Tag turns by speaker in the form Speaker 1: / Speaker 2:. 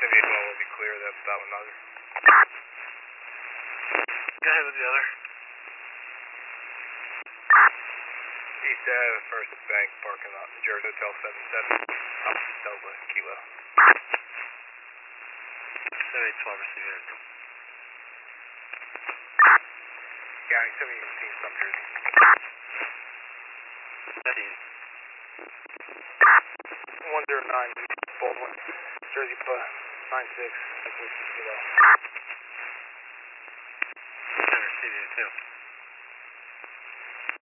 Speaker 1: 78 will be clear, that's that one, Nugger.
Speaker 2: Go ahead with the other.
Speaker 1: East Ave, First Bank parking lot, New Jersey Hotel 77, up Delta, Kilo.
Speaker 2: 7812, receive it.
Speaker 1: County 17, some Jersey. 109, Baldwin, Jersey, 96, Kilo.
Speaker 2: Receive it too.